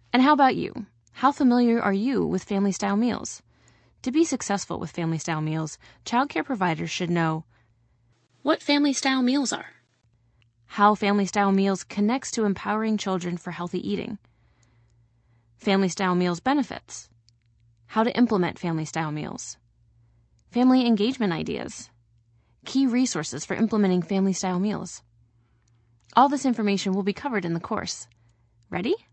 And how about you? How familiar are you with family-style meals? To be successful with family-style meals, childcare providers should know what family-style meals are, how family-style meals connects to empowering children for healthy eating, family-style meals benefits, how to implement family-style meals, family engagement ideas, key resources for implementing family-style meals. All this information will be covered in the course. Ready?